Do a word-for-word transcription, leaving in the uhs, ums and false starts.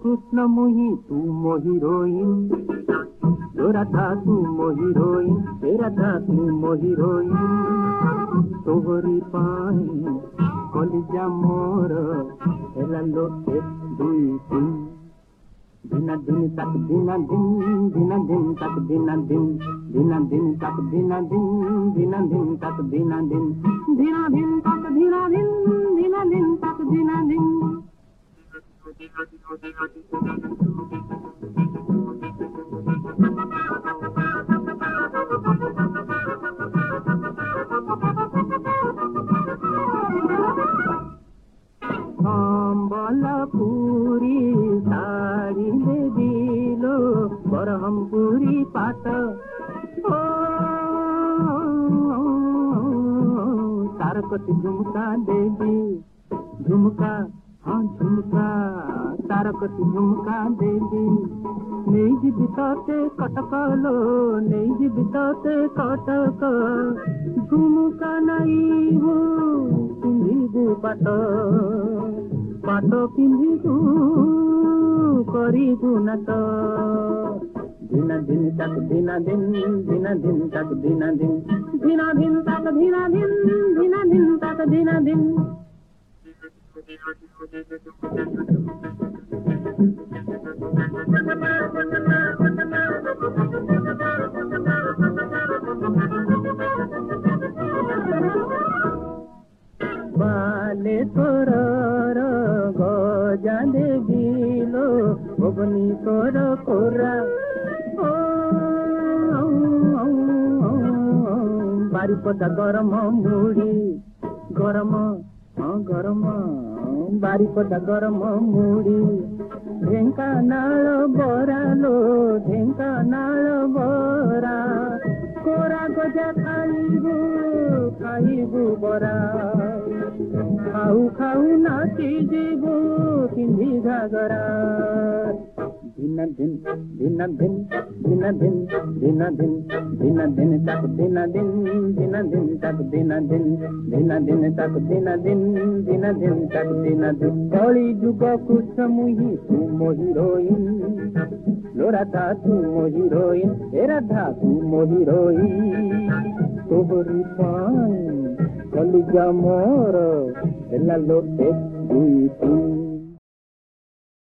कृष्ण मुही तू मो हीरोइन, ओ राधा तू मो हीरोइन, ए राधा तू मो हीरोइन। तोहरी पाई कलिजा मोर हेला लो एक दुई तीन। दिना दिन तक दिना दिन, दिना दिन तक दिना दिन, दिना दिन तक दिना दिन, दिना दिन तक दिना दिन, दिना दिन तक दिना दिन, दिना दिन तक दिना दिन। संबलपुरी साड़ी दे दिलो बरहमपुरी पाट। ओ तारकती झुमका देवी, झुमका हाँ झुमका, तारकती झुमका देवी। नहीं जीबी तोते कटक लो, नहीं जीबी तोते कटक। झुमका नहीं हो पिंधिबू पाट, पाट पिंधिबू करिबू नाट। दिना दिन तक दिना दिन, दिना दिन तक दिना दिन, दिना दिन तक दिना दिन, दिना दिन तक दिना दिन। बालेश्वर गजा देविलो भुवनेश्वर कोरा। बारिपदा गरम मुड़ी गरम हाँ गरम, बारिपदा गरम मुड़ी। ढेंकानाल बरा लो ढेंकानाल बरा। कोरा गजा खाइबू खाइबू बरा। खाऊ खाऊ नाची जीबू पिंधी घागरा। दिना दिन दिना दिन, दिना दिन दिना दिन, दिना दिन तक दिना दिन, दिना दिन तक दिना दिन, दिना दिन तक दिना दिन, दिना दिन तक दिना दिन। कली जुग कृष्ण मुही तू मो हीरोइन, लो राधा तू मो हीरोइन, ए राधा तू मो हीरोइन। तोहरी पाई कलिजा मोर हेला लो एक दुई तीन।